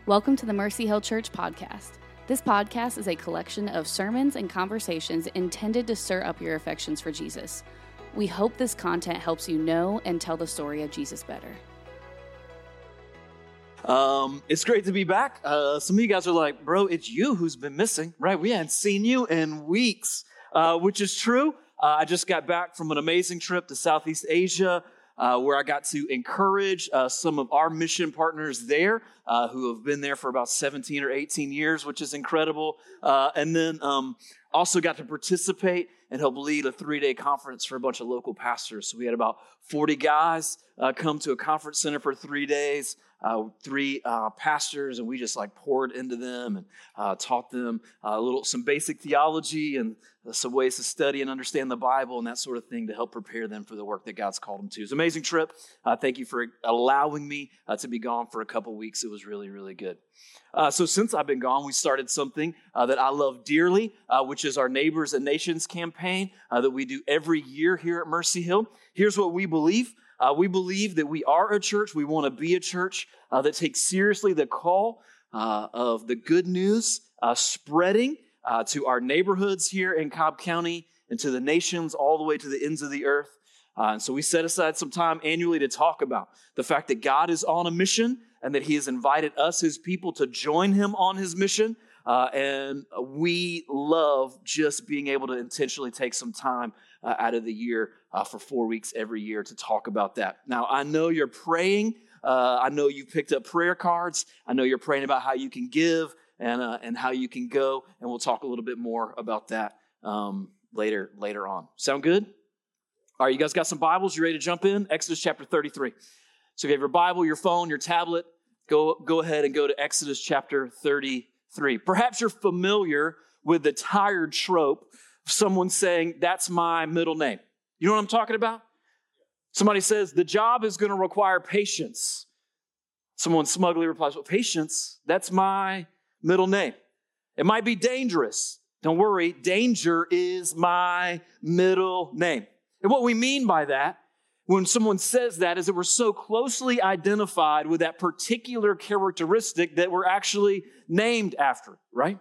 Welcome to the Mercy Hill Church podcast. This podcast is a collection of sermons and conversations intended to stir up your affections for Jesus. We hope this content helps you know and tell the story of Jesus better. It's great to be back. Some of you guys are like, bro, it's you who's been missing, right? We hadn't seen you in weeks, which is true. I just got back from an amazing trip to Southeast Asia, where I got to encourage some of our mission partners there who have been there for about 17 or 18 years, which is incredible. And then also got to participate and help lead a 3-day conference for a bunch of local pastors. So we had about 40 guys come to a conference center for 3 days, 3 pastors, and we just poured into them and taught them some basic theology and some ways to study and understand the Bible and that sort of thing to help prepare them for the work that God's called them to. It's an amazing trip. Thank you for allowing me to be gone for a couple weeks. It was really, really good. So since I've been gone, we started something that I love dearly, which is our Neighbors and Nations campaign that we do every year here at Mercy Hill. Here's what we believe. We believe that we are a church. We want to be a church that takes seriously the call of the good news spreading to our neighborhoods here in Cobb County and to the nations all the way to the ends of the earth. And so we set aside some time annually to talk about the fact that God is on a mission and that he has invited us, his people, to join him on his mission. And we love just being able to intentionally take some time out of the year for 4 weeks every year to talk about that. Now, I know you're praying. I know you've picked up prayer cards. I know you're praying about how you can give and how you can go. And we'll talk a little bit more about that later on. Sound good? All right, you guys got some Bibles? You ready to jump in? Exodus chapter 33. So if you have your Bible, your phone, your tablet, go ahead and go to Exodus chapter 33. Perhaps you're familiar with the tired trope of someone saying, that's my middle name. You know what I'm talking about? Somebody says, the job is going to require patience. Someone smugly replies, well, patience, that's my middle name. It might be dangerous. Don't worry, danger is my middle name. And what we mean by that, when someone says that, is that we're so closely identified with that particular characteristic that we're actually named after, right?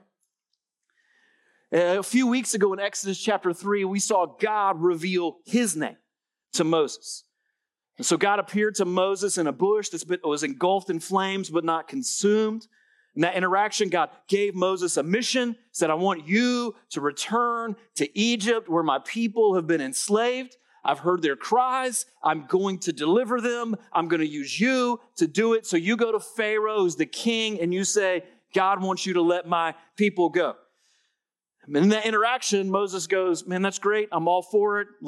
A few weeks ago in Exodus chapter 3, we saw God reveal his name to Moses. And so God appeared to Moses in a bush that was engulfed in flames but not consumed. In that interaction, God gave Moses a mission, said, I want you to return to Egypt where my people have been enslaved. I've heard their cries. I'm going to deliver them. I'm going to use you to do it. So you go to Pharaoh, who's the king, and you say, God wants you to let my people go. And in that interaction, Moses goes, man, that's great. I'm all for it.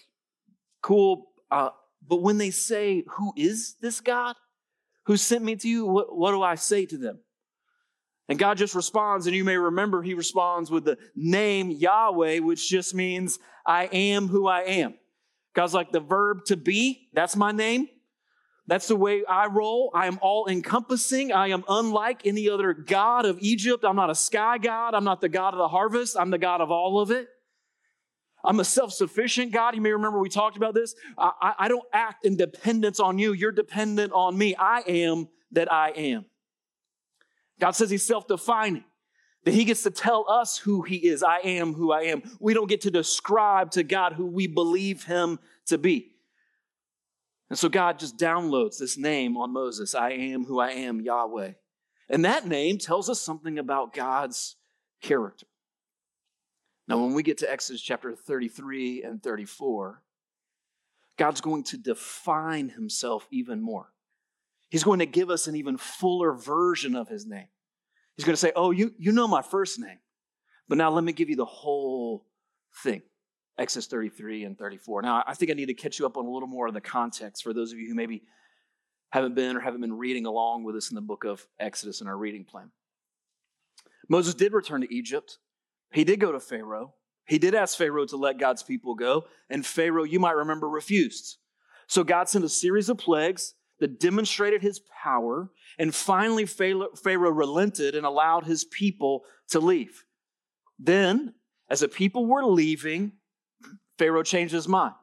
Cool. But when they say, who is this God who sent me to you? What do I say to them? And God just responds, and you may remember he responds with the name Yahweh, which just means I am who I am. God's like the verb to be, that's my name. That's the way I roll. I am all-encompassing. I am unlike any other god of Egypt. I'm not a sky god. I'm not the God of the harvest. I'm the God of all of it. I'm a self-sufficient God. You may remember we talked about this. I don't act in dependence on you. You're dependent on me. I am that I am. God says he's self-defining, that he gets to tell us who he is. I am who I am. We don't get to describe to God who we believe him to be. And so God just downloads this name on Moses. I am who I am, Yahweh. And that name tells us something about God's character. Now, when we get to Exodus chapter 33 and 34, God's going to define himself even more. He's going to give us an even fuller version of his name. He's going to say, oh, you know my first name, but now let me give you the whole thing. Exodus 33 and 34. Now, I think I need to catch you up on a little more of the context for those of you who maybe haven't been reading along with us in the book of Exodus in our reading plan. Moses did return to Egypt. He did go to Pharaoh. He did ask Pharaoh to let God's people go, and Pharaoh, you might remember, refused. So God sent a series of plagues that demonstrated his power, and finally Pharaoh relented and allowed his people to leave. Then, as the people were leaving, Pharaoh changed his mind.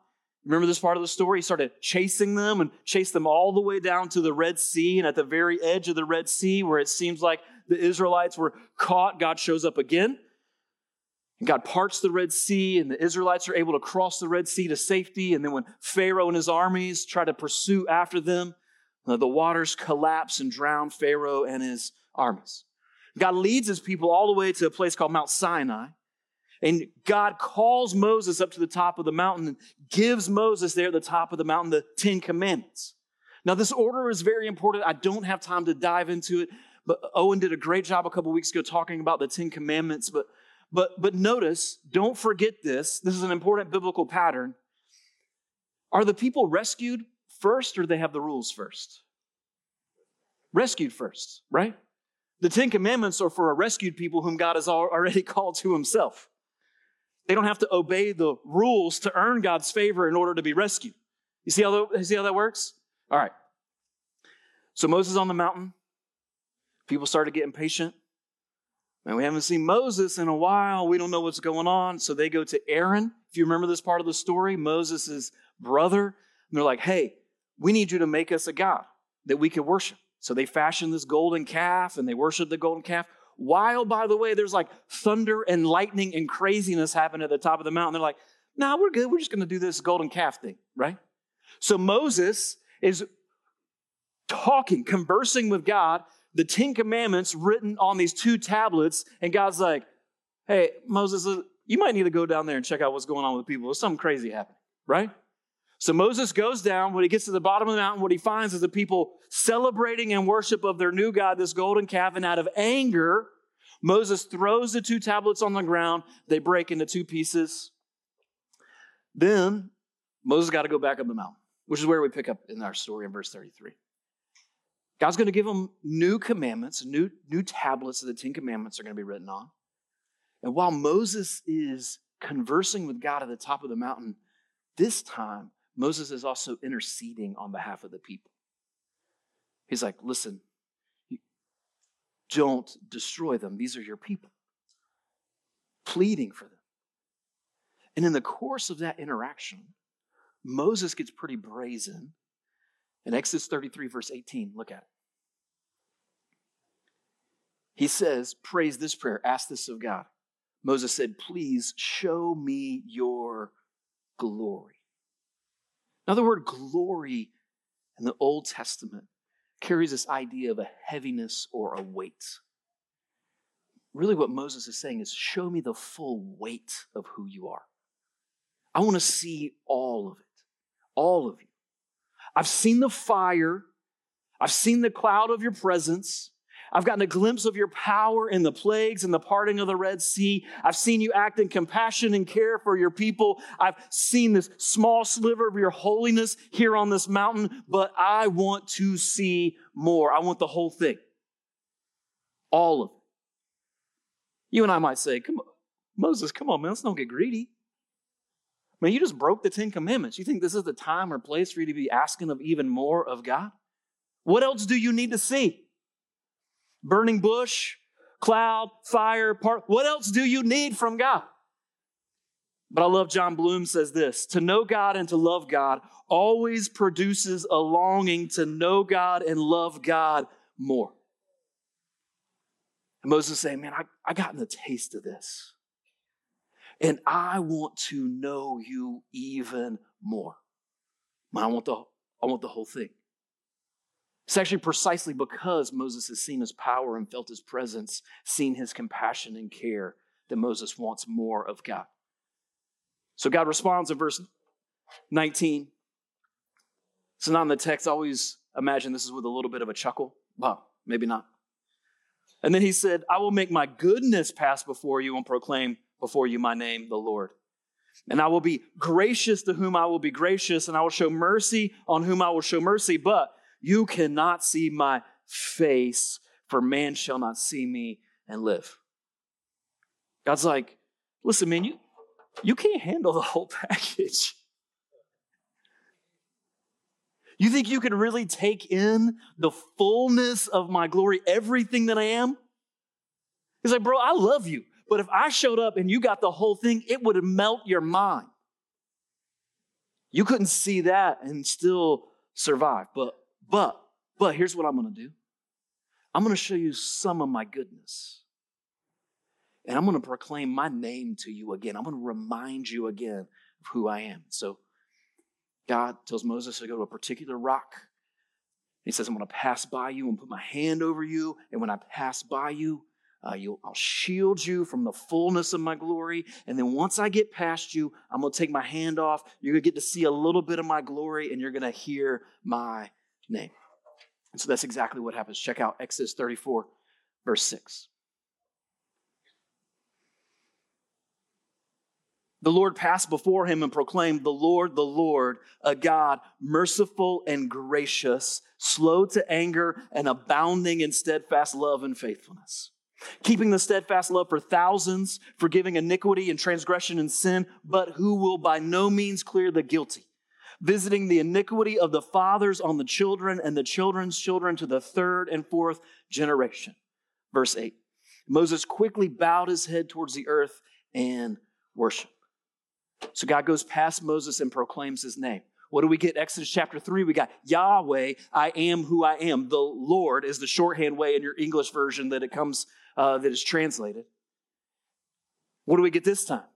Remember this part of the story? He started chasing them and chased them all the way down to the Red Sea. And at the very edge of the Red Sea, where it seems like the Israelites were caught, God shows up again. And God parts the Red Sea, and the Israelites are able to cross the Red Sea to safety. And then when Pharaoh and his armies try to pursue after them, the waters collapse and drown Pharaoh and his armies. God leads his people all the way to a place called Mount Sinai. And God calls Moses up to the top of the mountain and gives Moses there at the top of the mountain the 10 Commandments. Now, this order is very important. I don't have time to dive into it, but Owen did a great job a couple weeks ago talking about the 10 Commandments. But notice, don't forget this. This is an important biblical pattern. Are the people rescued first, or do they have the rules first? Rescued first, right? The 10 Commandments are for a rescued people whom God has already called to himself. They don't have to obey the rules to earn God's favor in order to be rescued. You see how that works? All right. So Moses on the mountain. People started getting impatient. Man, we haven't seen Moses in a while. We don't know what's going on. So they go to Aaron. If you remember this part of the story, Moses' brother. And they're like, hey, we need you to make us a god that we can worship. So they fashion this golden calf and they worship the golden calf. While, by the way, there's like thunder and lightning and craziness happening at the top of the mountain. They're like, nah, we're good. We're just going to do this golden calf thing, right? So Moses is talking, conversing with God, the 10 Commandments written on these 2 tablets. And God's like, hey, Moses, you might need to go down there and check out what's going on with the people. There's something crazy happening, right? So Moses goes down. When he gets to the bottom of the mountain, what he finds is the people celebrating and worship of their new God, this golden calf. And out of anger, Moses throws the 2 tablets on the ground. They break into 2 pieces. Then Moses got to go back up the mountain, which is where we pick up in our story in verse 33. God's going to give them new commandments, new tablets of the 10 Commandments are going to be written on. And while Moses is conversing with God at the top of the mountain, this time, Moses is also interceding on behalf of the people. He's like, listen, don't destroy them. These are your people. Pleading for them. And in the course of that interaction, Moses gets pretty brazen. In Exodus 33, verse 18, look at it. He says, praise this prayer, ask this of God. Moses said, please show me your glory. Now, the word glory in the Old Testament carries this idea of a heaviness or a weight. Really what Moses is saying is, show me the full weight of who you are. I want to see all of it, all of you. I've seen the fire. I've seen the cloud of your presence. I've gotten a glimpse of your power in the plagues and the parting of the Red Sea. I've seen you act in compassion and care for your people. I've seen this small sliver of your holiness here on this mountain, but I want to see more. I want the whole thing. All of it. You and I might say, come on, Moses, come on, man, let's don't get greedy. Man, you just broke the 10 Commandments. You think this is the time or place for you to be asking of even more of God? What else do you need to see? Burning bush, cloud, fire, what else do you need from God? But I love John Bloom says this, to know God and to love God always produces a longing to know God and love God more. And Moses is saying, man, I gotten a taste of this. And I want to know you even more. Man, I want the whole thing. It's actually precisely because Moses has seen his power and felt his presence, seen his compassion and care, that Moses wants more of God. So God responds in verse 19. It's not in the text. I always imagine this is with a little bit of a chuckle. Well, maybe not. And then he said, I will make my goodness pass before you and proclaim before you my name, the Lord. And I will be gracious to whom I will be gracious, and I will show mercy on whom I will show mercy. But you cannot see my face, for man shall not see me and live. God's like, listen, man, you can't handle the whole package. You think you can really take in the fullness of my glory, everything that I am? He's like, bro, I love you. But if I showed up and you got the whole thing, it would melt your mind. You couldn't see that and still survive. But here's what I'm going to do. I'm going to show you some of my goodness. And I'm going to proclaim my name to you again. I'm going to remind you again of who I am. So God tells Moses to go to a particular rock. He says, I'm going to pass by you and put my hand over you. And when I pass by you, I'll shield you from the fullness of my glory. And then once I get past you, I'm going to take my hand off. You're going to get to see a little bit of my glory, and you're going to hear my name. And so that's exactly what happens. Check out Exodus 34, verse 6. The Lord passed before him and proclaimed, the Lord, a God merciful and gracious, slow to anger and abounding in steadfast love and faithfulness, keeping the steadfast love for thousands, forgiving iniquity and transgression and sin, but who will by no means clear the guilty, visiting the iniquity of the fathers on the children and the children's children to the third and fourth generation. Verse 8, Moses quickly bowed his head towards the earth and worshiped. So God goes past Moses and proclaims his name. What do we get? Exodus chapter 3, we got Yahweh, I am who I am. The Lord is the shorthand way in your English version that it comes, that is translated. What do we get this time?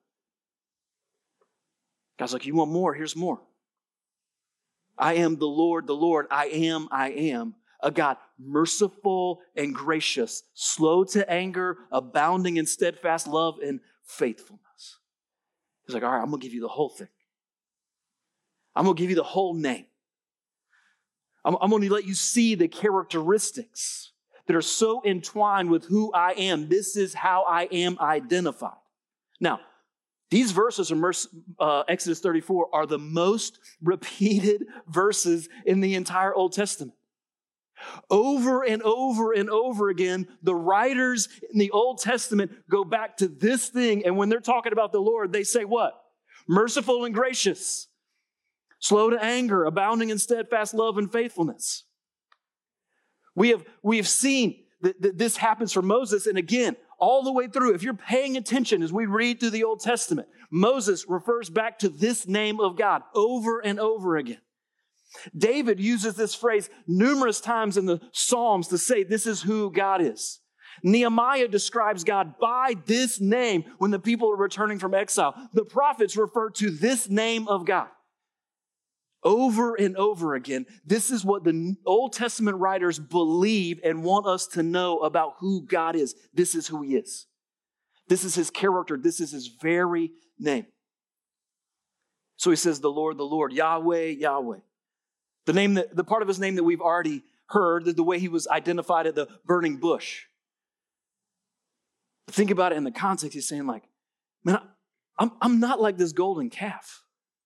God's like, you want more? Here's more. I am the Lord, I am, a God merciful and gracious, slow to anger, abounding in steadfast love and faithfulness. He's like, all right, I'm going to give you the whole thing. I'm going to give you the whole name. I'm going to let you see the characteristics that are so entwined with who I am. This is how I am identified. Now, these verses from Exodus 34 are the most repeated verses in the entire Old Testament. Over and over and over again, the writers in the Old Testament go back to this thing, and when they're talking about the Lord, they say what? Merciful and gracious, slow to anger, abounding in steadfast love and faithfulness. We have seen that this happens for Moses, and again, all the way through, if you're paying attention as we read through the Old Testament, Moses refers back to this name of God over and over again. David uses this phrase numerous times in the Psalms to say this is who God is. Nehemiah describes God by this name when the people are returning from exile. The prophets refer to this name of God. Over and over again, this is what the Old Testament writers believe and want us to know about who God is. This is who he is. This is his character. This is his very name. So he says, the Lord, Yahweh, Yahweh. The part of his name that we've already heard, the way he was identified at the burning bush. Think about it in the context. He's saying like, man, I'm not like this golden calf.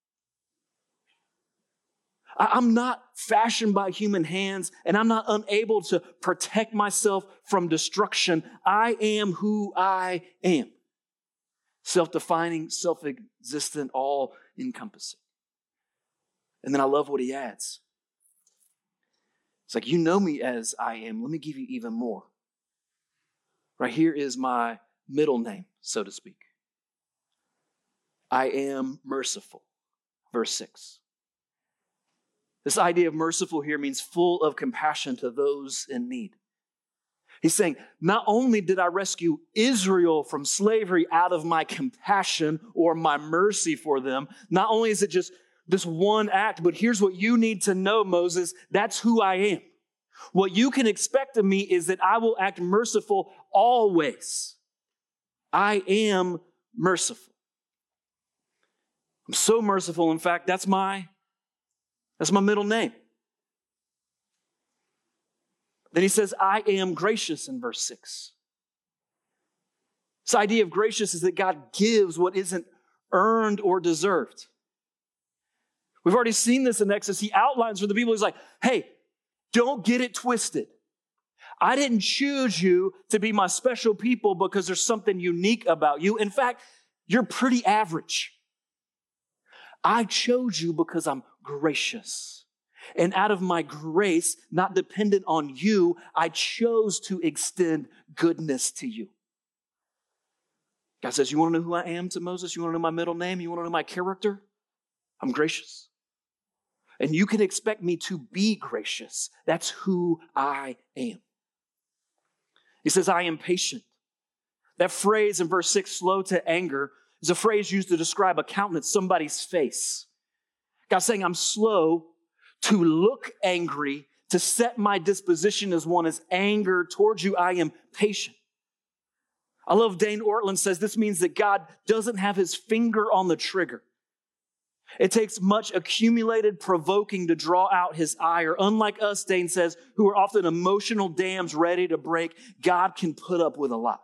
I'm not fashioned by human hands, and I'm not unable to protect myself from destruction. I am who I am. Self-defining, self-existent, all-encompassing. And then I love what he adds. It's like, you know me as I am. Let me give you even more. Right here is my middle name, so to speak. I am merciful. Verse 6. This idea of merciful here means full of compassion to those in need. He's saying, not only did I rescue Israel from slavery out of my compassion or my mercy for them, not only is it just this one act, but here's what you need to know, Moses. That's who I am. What you can expect of me is that I will act merciful always. I am merciful. I'm so merciful. In fact, that's my middle name. Then he says, I am gracious in verse 6. This idea of gracious is that God gives what isn't earned or deserved. We've already seen this in Exodus. He outlines for the people, he's like, hey, don't get it twisted. I didn't choose you to be my special people because there's something unique about you. In fact, you're pretty average. I chose you because I'm gracious. And out of my grace, not dependent on you, I chose to extend goodness to you. God says, you want to know who I am to Moses? You want to know my middle name? You want to know my character? I'm gracious. And you can expect me to be gracious. That's who I am. He says, I am patient. That phrase in verse 6, slow to anger, is a phrase used to describe a countenance, somebody's face. God's saying, I'm slow to look angry, to set my disposition as one as anger towards you. I am patient. I love Dane Ortland says this means that God doesn't have his finger on the trigger. It takes much accumulated provoking to draw out his ire. Unlike us, Dane says, who are often emotional dams ready to break, God can put up with a lot.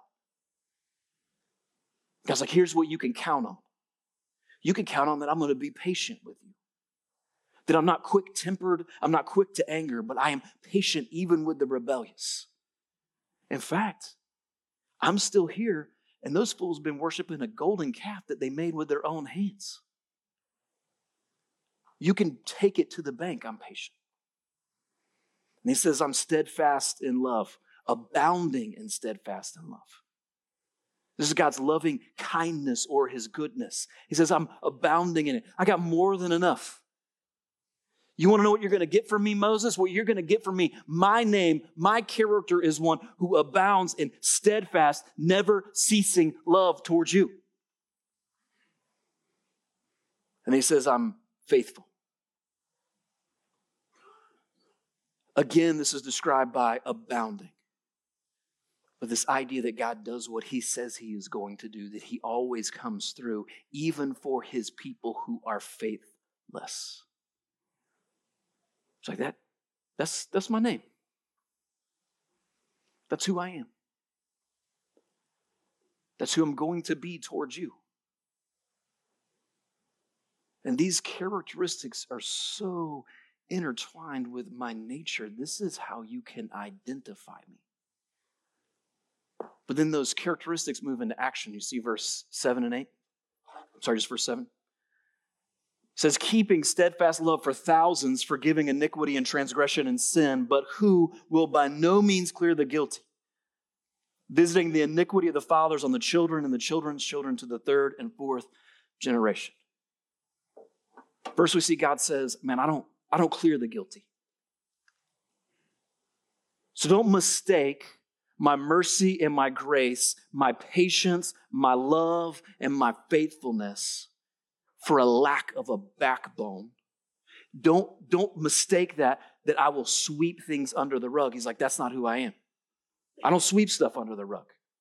God's like, here's what you can count on. You can count on that I'm going to be patient with you. That I'm not quick-tempered, I'm not quick to anger, but I am patient even with the rebellious. In fact, I'm still here, and those fools have been worshiping a golden calf that they made with their own hands. You can take it to the bank, I'm patient. And he says, I'm steadfast in love, abounding in steadfast in love. This is God's loving kindness or his goodness. He says, I'm abounding in it. I got more than enough. You want to know what you're going to get from me, Moses? What you're going to get from me, my name, my character is one who abounds in steadfast, never ceasing love towards you. And he says, I'm faithful. Again, this is described by abounding. But this idea that God does what he says he is going to do, that he always comes through, even for his people who are faithless. It's like that. That's my name. That's who I am. That's who I'm going to be towards you. And these characteristics are so intertwined with my nature. This is how you can identify me. But then those characteristics move into action. You see verse 7 and 8? Sorry, just verse 7. It says, keeping steadfast love for thousands, forgiving iniquity and transgression and sin, but who will by no means clear the guilty, visiting the iniquity of the fathers on the children and the children's children to the third and fourth generation. First we see God says, man, I don't clear the guilty. So don't mistake my mercy and my grace, my patience, my love, and my faithfulness for a lack of a backbone. Don't mistake that I will sweep things under the rug. He's like, that's not who I am. I don't sweep stuff under the rug.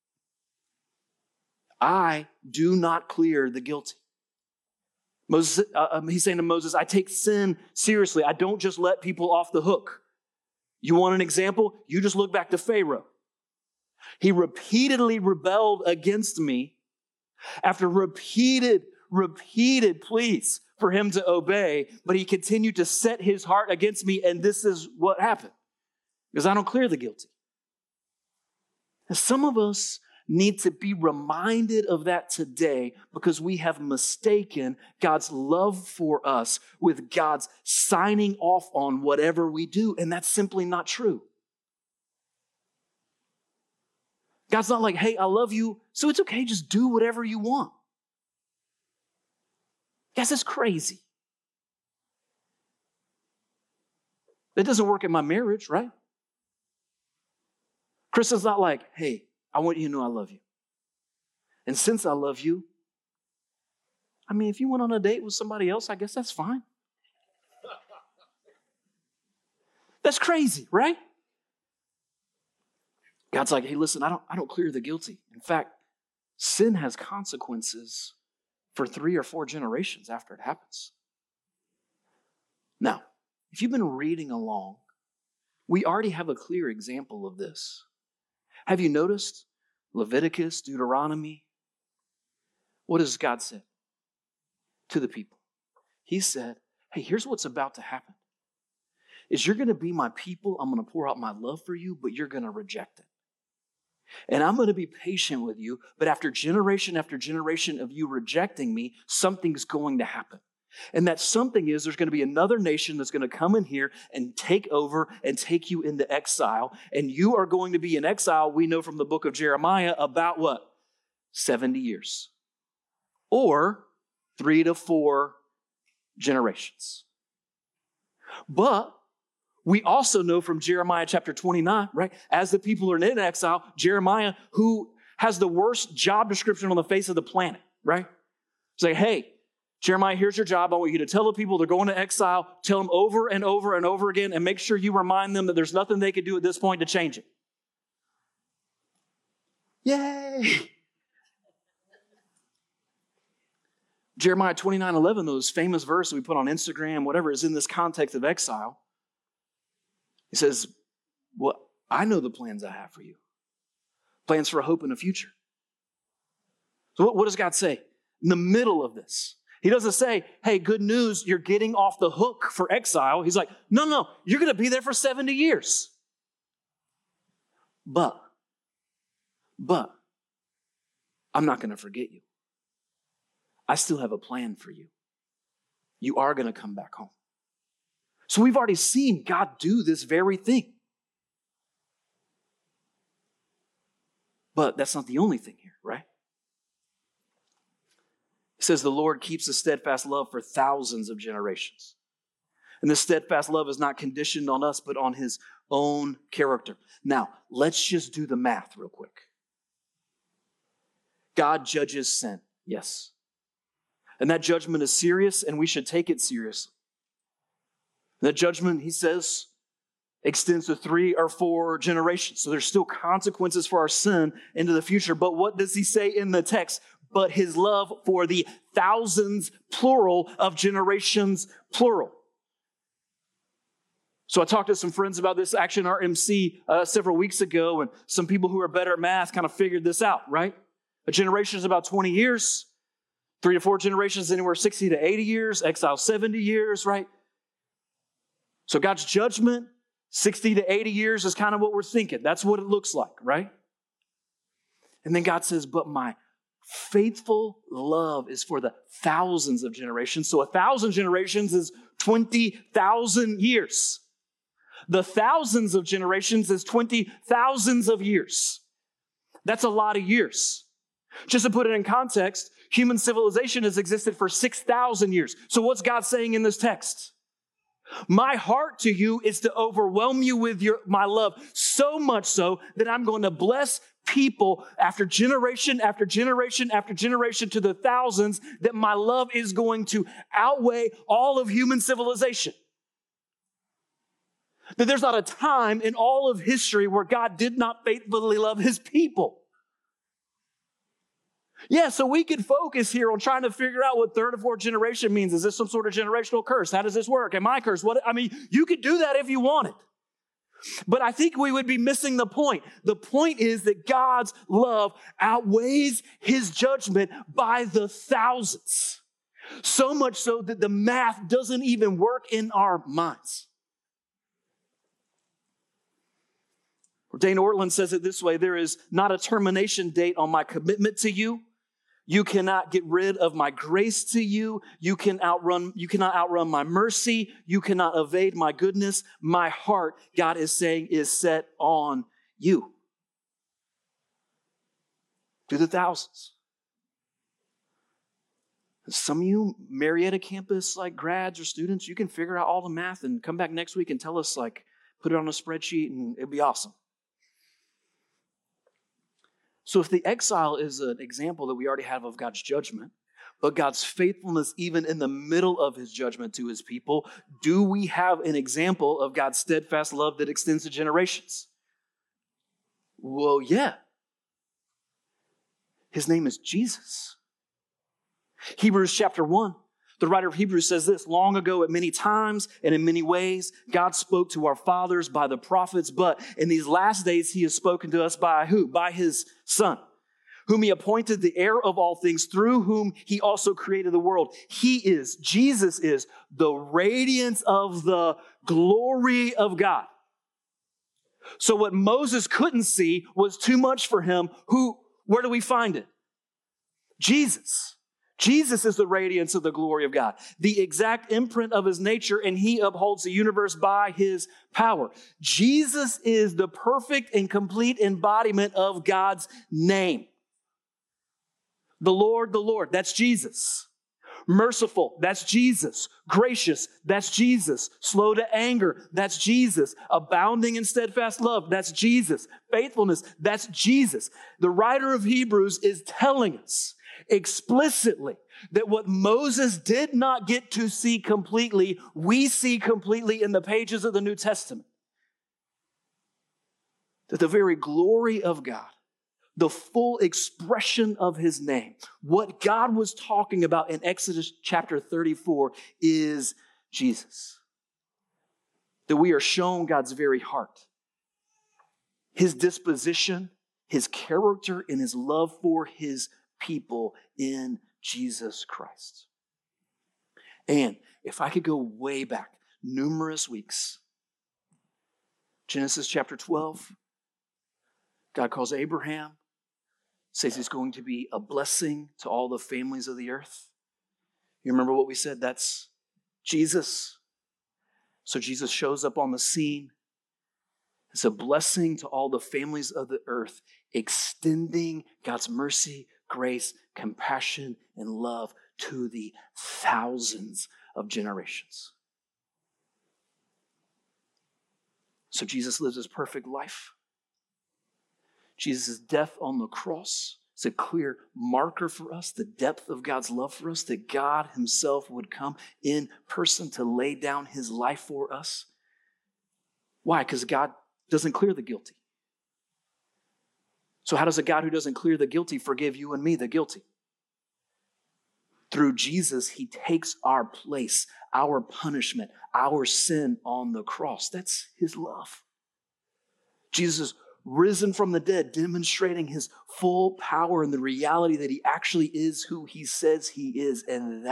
I do not clear the guilty. Moses, he's saying to Moses, I take sin seriously. I don't just let people off the hook. You want an example? You just look back to Pharaoh. He repeatedly rebelled against me after repeated pleas for him to obey, but he continued to set his heart against me, and this is what happened. Because I don't clear the guilty. And some of us need to be reminded of that today because we have mistaken God's love for us with God's signing off on whatever we do, and that's simply not true. God's not like, hey, I love you, so it's okay, just do whatever you want. Guys, that's crazy. That doesn't work in my marriage, right? Kristen's not like, hey, I want you to know I love you. And since I love you, I mean, if you went on a date with somebody else, I guess that's fine. That's crazy, right? God's like, hey, listen, I don't clear the guilty. In fact, sin has consequences for 3 or 4 generations after it happens. Now, if you've been reading along, we already have a clear example of this. Have you noticed Leviticus, Deuteronomy? What does God say to the people? He said, hey, here's what's about to happen. Is you're going to be my people. I'm going to pour out my love for you, but you're going to reject it. And I'm going to be patient with you, but after generation of you rejecting me, something's going to happen. And that something is there's going to be another nation that's going to come in here and take over and take you into exile. And you are going to be in exile, we know from the book of Jeremiah, about what? 70 years. Or 3 to 4 generations. But we also know from Jeremiah chapter 29, right? As the people are in exile, Jeremiah, who has the worst job description on the face of the planet, right? Say, hey, Jeremiah, here's your job. I want you to tell the people they're going to exile. Tell them over and over and over again, and make sure you remind them that there's nothing they can do at this point to change it. Yay! Jeremiah 29:11, those famous verse we put on Instagram, whatever, is in this context of exile. He says, well, I know the plans I have for you. Plans for a hope and a future. So what does God say? In the middle of this, he doesn't say, hey, good news, you're getting off the hook for exile. He's like, no, you're going to be there for 70 years. But I'm not going to forget you. I still have a plan for you. You are going to come back home. So we've already seen God do this very thing. But that's not the only thing here, right? It says the Lord keeps a steadfast love for thousands of generations. And this steadfast love is not conditioned on us, but on his own character. Now, let's just do the math real quick. God judges sin, yes. And that judgment is serious, and we should take it seriously. That judgment, he says, extends to 3 or 4 generations. So there's still consequences for our sin into the future. But what does he say in the text? But his love for the thousands, plural, of generations, plural. So I talked to some friends about this Action RMC several weeks ago, and some people who are better at math kind of figured this out, right? A generation is about 20 years. 3 to 4 generations, anywhere 60 to 80 years. Exile, 70 years, right? So God's judgment, 60 to 80 years is kind of what we're thinking. That's what it looks like, right? And then God says, but my faithful love is for the thousands of generations. So 1,000 generations is 20,000 years. The thousands of generations is 20,000s of years. That's a lot of years. Just to put it in context, human civilization has existed for 6,000 years. So what's God saying in this text? My heart to you is to overwhelm you with my love, so much so that I'm going to bless people after generation after generation after generation to the thousands, that my love is going to outweigh all of human civilization. That there's not a time in all of history where God did not faithfully love his people. Yeah, so we could focus here on trying to figure out what 3rd or 4th generation means. Is this some sort of generational curse? How does this work? Am I cursed? You could do that if you wanted. But I think we would be missing the point. The point is that God's love outweighs his judgment by the thousands. So much so that the math doesn't even work in our minds. Dane Ortland says it this way: there is not a termination date on my commitment to you. You cannot get rid of my grace to you. You cannot outrun my mercy. You cannot evade my goodness. My heart, God is saying, is set on you. To the thousands. Some of you Marietta campus grads or students, you can figure out all the math and come back next week and tell us put it on a spreadsheet and it'd be awesome. So if the exile is an example that we already have of God's judgment, but God's faithfulness even in the middle of his judgment to his people, do we have an example of God's steadfast love that extends to generations? Well, yeah. His name is Jesus. Hebrews chapter 1. The writer of Hebrews says this: long ago at many times and in many ways, God spoke to our fathers by the prophets, but in these last days he has spoken to us by who? By his Son, whom he appointed the heir of all things, through whom he also created the world. Jesus is the radiance of the glory of God. So what Moses couldn't see was too much for him. Where do we find it? Jesus. Jesus is the radiance of the glory of God, the exact imprint of his nature, and he upholds the universe by his power. Jesus is the perfect and complete embodiment of God's name. The Lord, that's Jesus. Merciful, that's Jesus. Gracious, that's Jesus. Slow to anger, that's Jesus. Abounding in steadfast love, that's Jesus. Faithfulness, that's Jesus. The writer of Hebrews is telling us explicitly that what Moses did not get to see completely, we see completely in the pages of the New Testament. That the very glory of God, the full expression of his name, what God was talking about in Exodus chapter 34 is Jesus. That we are shown God's very heart, his disposition, his character, and his love for his people in Jesus Christ. And if I could go way back, numerous weeks, Genesis chapter 12, God calls Abraham, says he's going to be a blessing to all the families of the earth. You remember what we said? That's Jesus. So Jesus shows up on the scene. It's a blessing to all the families of the earth, extending God's mercy, grace, compassion, and love to the thousands of generations. So Jesus lives his perfect life. Jesus' death on the cross is a clear marker for us, the depth of God's love for us, that God himself would come in person to lay down his life for us. Why? Because God doesn't clear the guilty. So how does a God who doesn't clear the guilty forgive you and me, the guilty? Through Jesus, he takes our place, our punishment, our sin on the cross. That's his love. Jesus risen from the dead, demonstrating his full power and the reality that he actually is who he says he is. And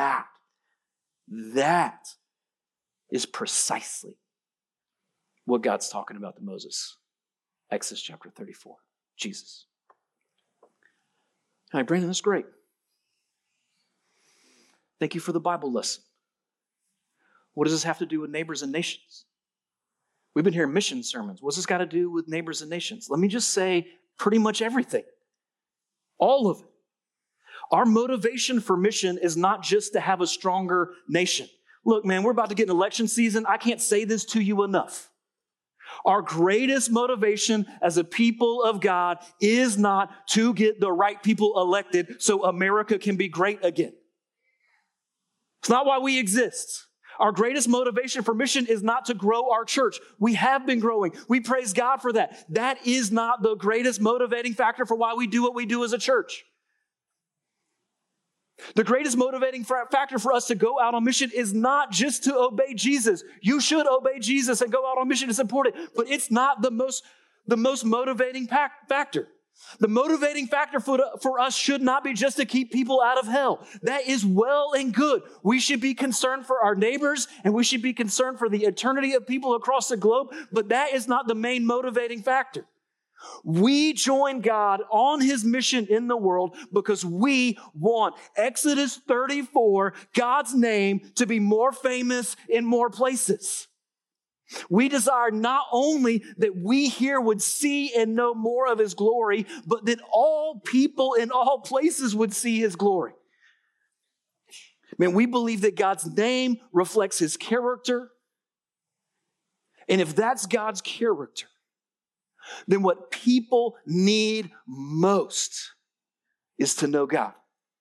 that is precisely what God's talking about to Moses. Exodus chapter 34, Jesus. All right, Brandon, that's great. Thank you for the Bible lesson. What does this have to do with neighbors and nations? We've been hearing mission sermons. What's this got to do with neighbors and nations? Let me just say pretty much everything. All of it. Our motivation for mission is not just to have a stronger nation. Look, man, we're about to get an election season. I can't say this to you enough. Our greatest motivation as a people of God is not to get the right people elected so America can be great again. It's not why we exist. Our greatest motivation for mission is not to grow our church. We have been growing. We praise God for that. That is not the greatest motivating factor for why we do what we do as a church. The greatest motivating factor for us to go out on mission is not just to obey Jesus. You should obey Jesus and go out on mission. It's important, but it's not the most motivating factor. The motivating factor for us should not be just to keep people out of hell. That is well and good. We should be concerned for our neighbors, and we should be concerned for the eternity of people across the globe, but that is not the main motivating factor. We join God on his mission in the world because we want Exodus 34, God's name, to be more famous in more places. We desire not only that we here would see and know more of his glory, but that all people in all places would see his glory. Man, we believe that God's name reflects his character. And if that's God's character, then what people need most is to know God.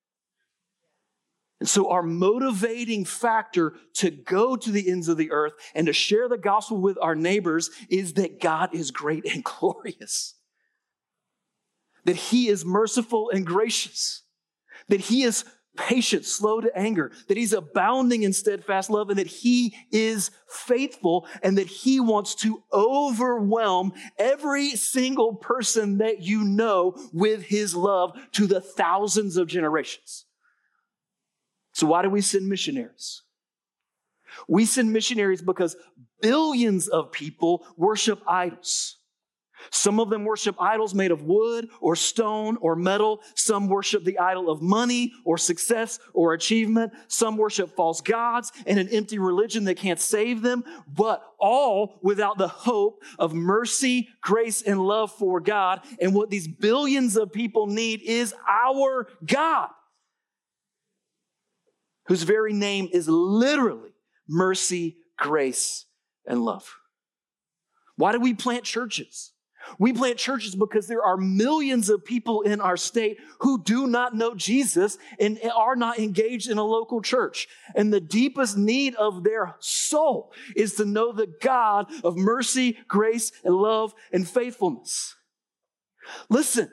And so our motivating factor to go to the ends of the earth and to share the gospel with our neighbors is that God is great and glorious. That he is merciful and gracious. That he is patient, slow to anger. That he's abounding in steadfast love, and that he is faithful, and that he wants to overwhelm every single person that you know with his love to the thousands of generations. So why do we send missionaries? We send missionaries because billions of people worship idols. Some of them worship idols made of wood or stone or metal. Some worship the idol of money or success or achievement. Some worship false gods and an empty religion that can't save them, but all without the hope of mercy, grace, and love for God. And what these billions of people need is our God. whose very name is literally mercy, grace, and love. Why do we plant churches? We plant churches because there are millions of people in our state who do not know Jesus and are not engaged in a local church. And the deepest need of their soul is to know the God of mercy, grace, and love and faithfulness. Listen,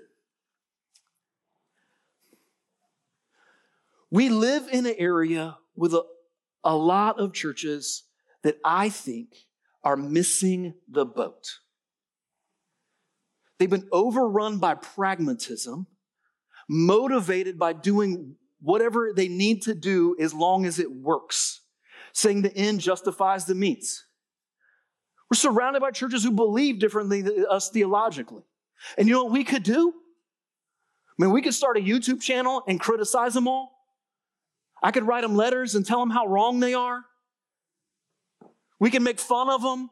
we live in an area with a lot of churches that I think are missing the boat. They've been overrun by pragmatism, motivated by doing whatever they need to do as long as it works, saying the end justifies the means. We're surrounded by churches who believe differently than us theologically. And you know what we could do? I mean, we could start a YouTube channel and criticize them all. I could write them letters and tell them how wrong they are. We can make fun of them.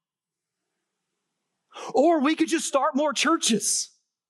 Or we could just start more churches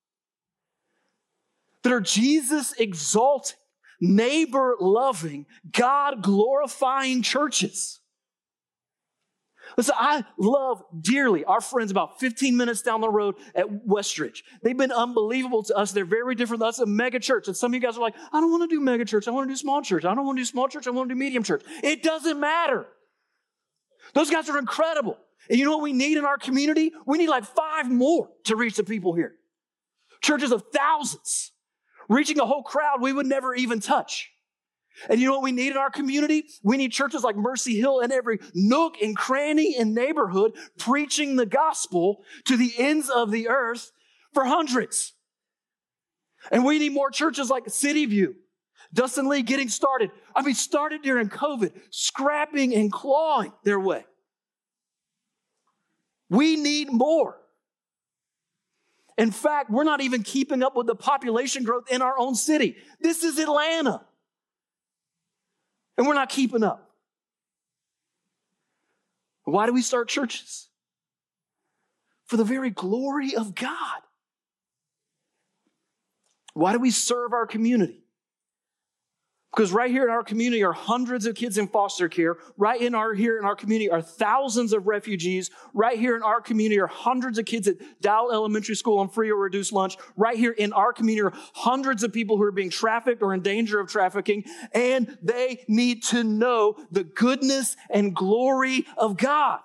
that are Jesus exalting, neighbor loving, God glorifying churches. Listen, I love dearly our friends about 15 minutes down the road at Westridge. They've been unbelievable to us. They're very different than us, a mega church. And some of you guys are like, I don't want to do mega church. I want to do small church. I don't want to do small church. I want to do medium church. It doesn't matter. Those guys are incredible. And you know what we need in our community? We need like 5 more to reach the people here. Churches of thousands, reaching a whole crowd we would never even touch. And you know what we need in our community? We need churches like Mercy Hill in every nook and cranny and neighborhood preaching the gospel to the ends of the earth for hundreds. And we need more churches like City View. Dustin Lee getting started. Started during COVID, scrapping and clawing their way. We need more. In fact, we're not even keeping up with the population growth in our own city. This is Atlanta. And we're not keeping up. Why do we start churches? For the very glory of God. Why do we serve our community? Because right here in our community are hundreds of kids in foster care. Here in our community are thousands of refugees. Right here in our community are hundreds of kids at Dowell Elementary School on free or reduced lunch. Right here in our community are hundreds of people who are being trafficked or in danger of trafficking. And they need to know the goodness and glory of God.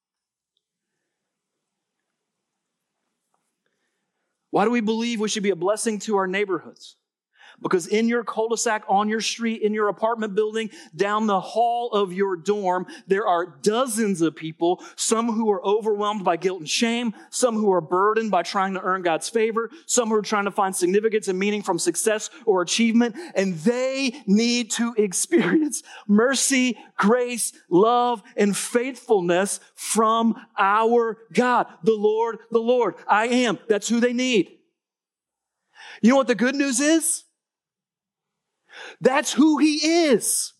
Why do we believe we should be a blessing to our neighborhoods? Because in your cul-de-sac, on your street, in your apartment building, down the hall of your dorm, there are dozens of people, some who are overwhelmed by guilt and shame, some who are burdened by trying to earn God's favor, some who are trying to find significance and meaning from success or achievement, and they need to experience mercy, grace, love, and faithfulness from our God, the Lord, the Lord. I am. That's who they need. You know what the good news is? That's who he is.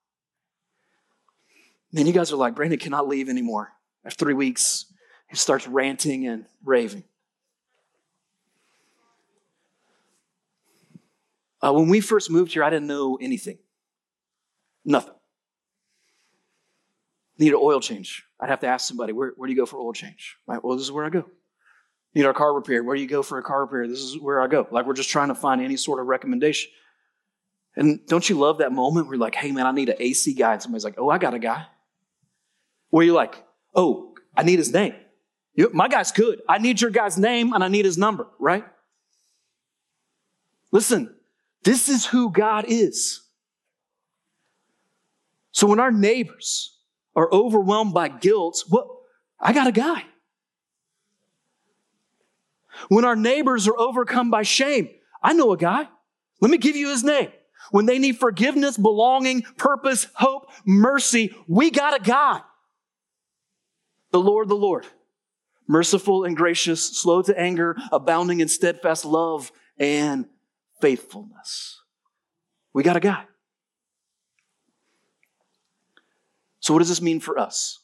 Man, you guys are like, Brandon cannot leave anymore. After 3 weeks, he starts ranting and raving. When we first moved here, I didn't know anything. Nothing. Need an oil change. I'd have to ask somebody, where do you go for oil change? Right? Well, this is where I go. Need our car repaired. Where do you go for a car repair? This is where I go. Like we're just trying to find any sort of recommendation. And don't you love that moment where you're like, hey man, I need an AC guy. And somebody's like, oh, I got a guy. Where you're like, oh, I need his name. My guy's good. I need your guy's name and I need his number, right? Listen, this is who God is. So when our neighbors are overwhelmed by guilt, I got a guy. When our neighbors are overcome by shame, I know a guy. Let me give you his name. When they need forgiveness, belonging, purpose, hope, mercy, we got a guy. The Lord, merciful and gracious, slow to anger, abounding in steadfast love and faithfulness. We got a guy. So what does this mean for us?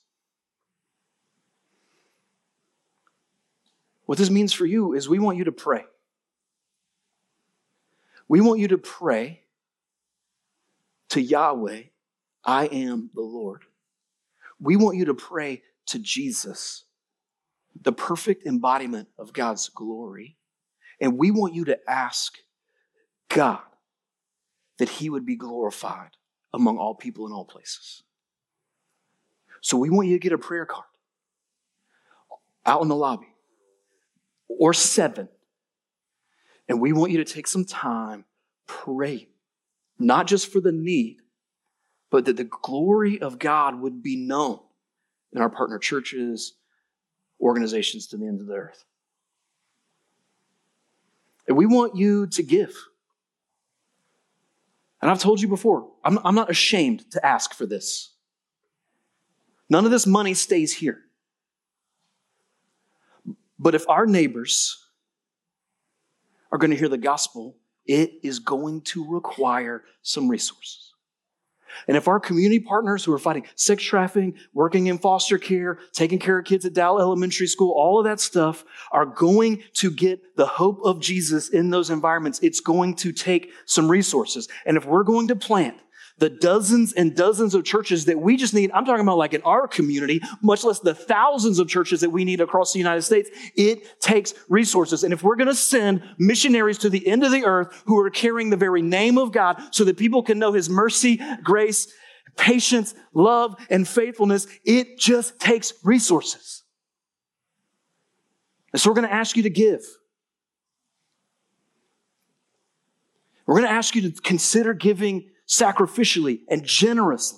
What this means for you is we want you to pray. We want you to pray to Yahweh, I am the Lord. We want you to pray to Jesus, the perfect embodiment of God's glory. And we want you to ask God that he would be glorified among all people in all places. So we want you to get a prayer card out in the lobby or 7. And we want you to take some time praying, not just for the need, but that the glory of God would be known in our partner churches, organizations to the ends of the earth. And we want you to give. And I've told you before, I'm not ashamed to ask for this. None of this money stays here. But if our neighbors are going to hear the gospel, it is going to require some resources. And if our community partners who are fighting sex trafficking, working in foster care, taking care of kids at Dow Elementary School, all of that stuff are going to get the hope of Jesus in those environments, it's going to take some resources. And if we're going to plant the dozens and dozens of churches that we just need, I'm talking about like in our community, much less the thousands of churches that we need across the United States, it takes resources. And if we're going to send missionaries to the end of the earth who are carrying the very name of God so that people can know his mercy, grace, patience, love, and faithfulness, it just takes resources. And so we're going to ask you to give. We're going to ask you to consider giving sacrificially and generously.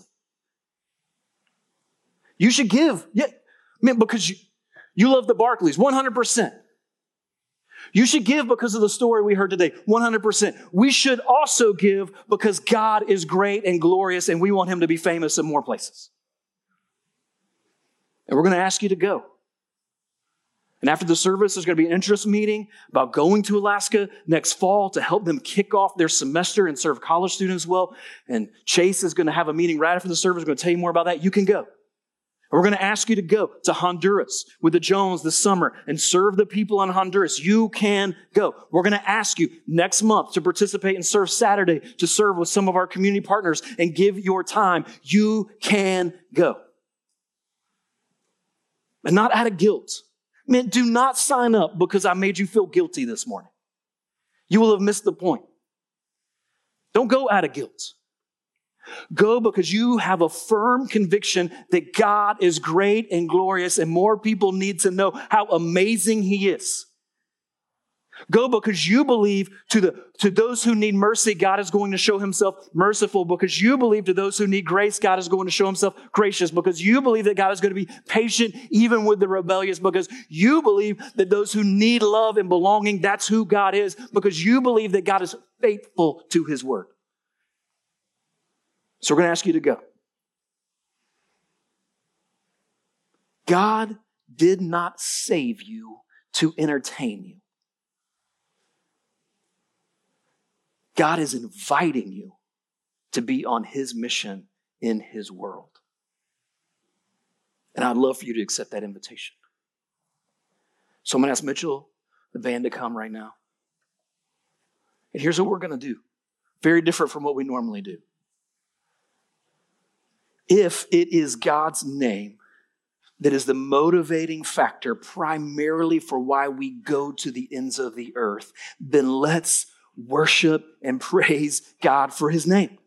You should give. Yeah, because you love the Barclays, 100%. You should give because of the story we heard today, 100%. We should also give because God is great and glorious and we want him to be famous in more places. And we're going to ask you to go. And after the service, there's going to be an interest meeting about going to Alaska next fall to help them kick off their semester and serve college students well. And Chase is going to have a meeting right after the service. We're going to tell you more about that. You can go. And we're going to ask you to go to Honduras with the Jones this summer and serve the people in Honduras. You can go. We're going to ask you next month to participate and serve Saturday, to serve with some of our community partners and give your time. You can go. And not out of guilt. Man, do not sign up because I made you feel guilty this morning. You will have missed the point. Don't go out of guilt. Go because you have a firm conviction that God is great and glorious and more people need to know how amazing he is. Go because you believe to those who need mercy, God is going to show himself merciful. Because you believe to those who need grace, God is going to show himself gracious. Because you believe that God is going to be patient even with the rebellious. Because you believe that those who need love and belonging, that's who God is. Because you believe that God is faithful to his word. So we're going to ask you to go. God did not save you to entertain you. God is inviting you to be on his mission in his world. And I'd love for you to accept that invitation. So I'm going to ask Mitchell, the band, to come right now. And here's what we're going to do. Very different from what we normally do. If it is God's name that is the motivating factor primarily for why we go to the ends of the earth, then let's worship and praise God for his name.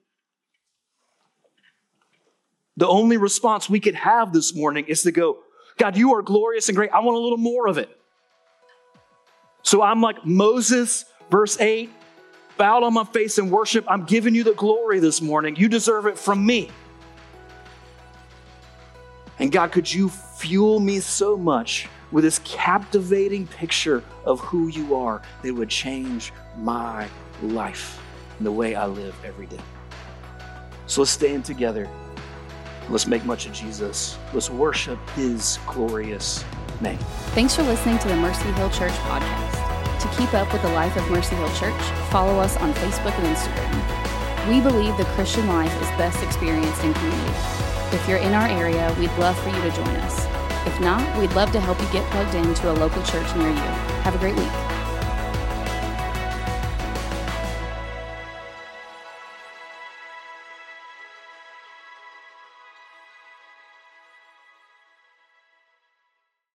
The only response we could have this morning is to go, God, you are glorious and great. I want a little more of it. So I'm like Moses, verse 8, bowed on my face in worship. I'm giving you the glory this morning. You deserve it from me. And God, could you fuel me so much with this captivating picture of who you are that would change my life and the way I live every day. So let's stand together. Let's make much of Jesus. Let's worship his glorious name. Thanks for listening to the Mercy Hill Church podcast. To keep up with the life of Mercy Hill Church, follow us on Facebook and Instagram. We believe the Christian life is best experienced in community. If you're in our area, we'd love for you to join us. If not, we'd love to help you get plugged into a local church near you. Have a great week.